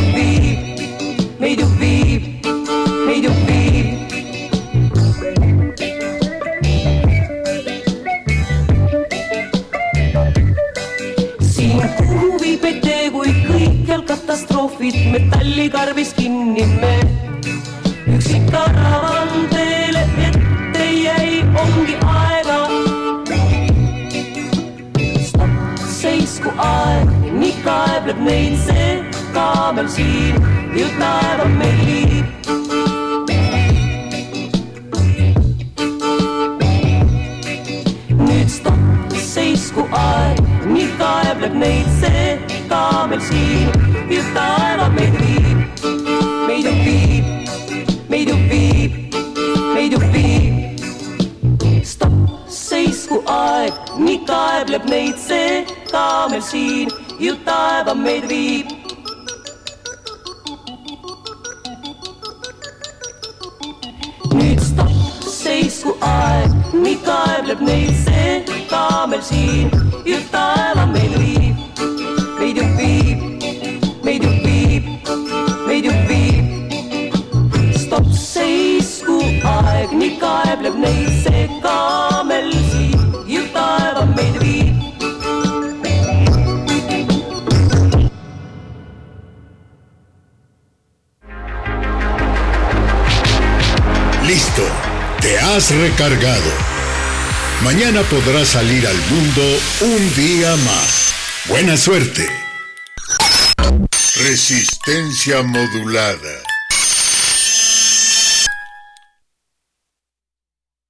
mennimme. Yksi karavan teille ettei ei onkin aina. Stop, seisku aeg, nii kaebleb neid see kaamel siin, ju taeva meil viib. Nüüd stop, seisku aeg, nii kaebleb neid see kaamel siin, ju taeva meil viib. Meid ju viib, meid ju viib, meid ju viib. Stop, seisku aeg, nii kaebleb neid see kaamel siin, ju taeva meid viib. Nüüd stop, seisku aeg, nii kaebleb neid see kaamel siin, ju taeva meid viib. Meid ju viib, meid ju viib, meid ju viib. Stop, seisku aeg, nii kaebleb neid see kaamel siin, ju taeva meid viib. Listo, te has recargado. Mañana podrás salir al mundo un día más. Buena suerte. Resistencia modulada.